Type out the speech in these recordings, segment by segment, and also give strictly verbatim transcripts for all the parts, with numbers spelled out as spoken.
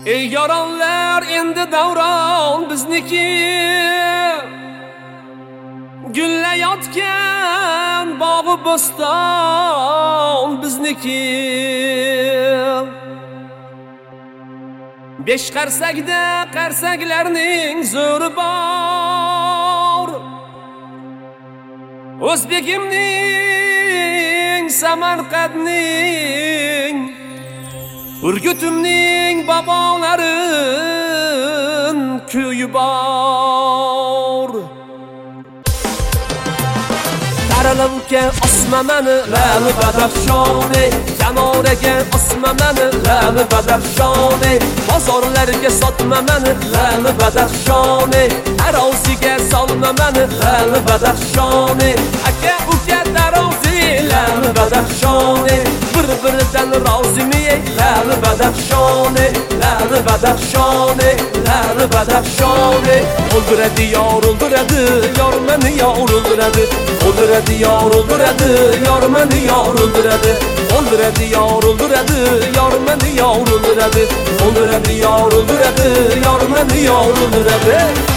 Ey yaronlar, endi davron bizniki. Gullayotgan bog'i bo'ston bizniki. Besh qarsakda qarsaklarning zo'ri bor. O'zbekimning, Samarqandning, Urgutimning bobolarin kuyi bor. Taralangan osmamani lali badafshone, Yanoraga osmamani lali badafshone, bozorlarga sotmamani lali badafshone, taroziga solmamani lali badafshone, aka uka tarozi lali badafshone, bir-biridan rozimi lali badafshone, lali badafshone, lali badafshone. O'ldiradi yor, o'ldiradi yor, meni yor o'ldiradi. O'ldiradi yor, o'ldiradi yor, meni yor o'ldiradi. O'ldiradi yor, o'ldiradi yor, meni yor o'ldiradi. O'ldiradi yor, o'ldiradi yor, meni yor o'ldiradi.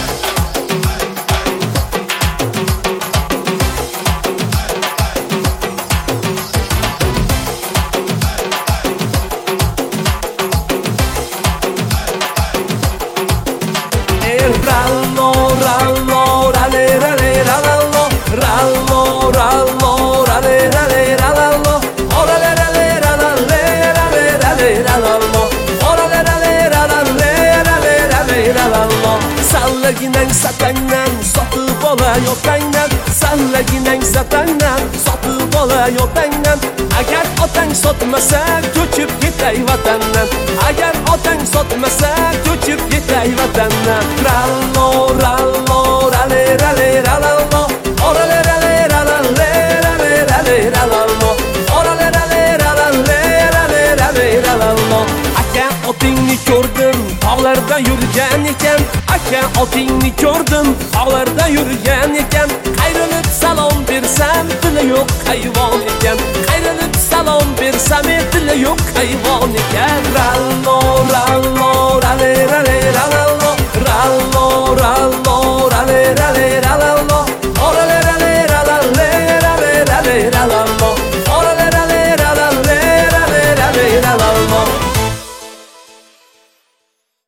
Rallo, rallo, rale, rale, rallo, rallo, rallo, rale, rale, rallo, orale, rale, rale, rale, rale, rallo, orale, rale, rale, rale, rale, rallo. Sallaginang satangdan sotib olayotangdan, sallaginang satangdan sotib olayotangdan. Agar otang sotmasa ko'chib ketay vatandan, agar otang sotmasa ko'chib ketay vatandan. Rallo, rallo, rale, rale, rallo, orale, rale, rale, rale, rale, rallo, orale, rale, rale, rale, rale, rallo. Aka otingni ko'rdim, tog'larda yurgan ekan, aka otingni ko'rdim, tog'larda yurgan ekan. Qayrilib salom bersam, dili yo'q hayvon ekan. Qayrilib salom bersam, dili yo'q hayvon ekan. Rallo, rallo, rale, rale, rallo, rallo, rallo.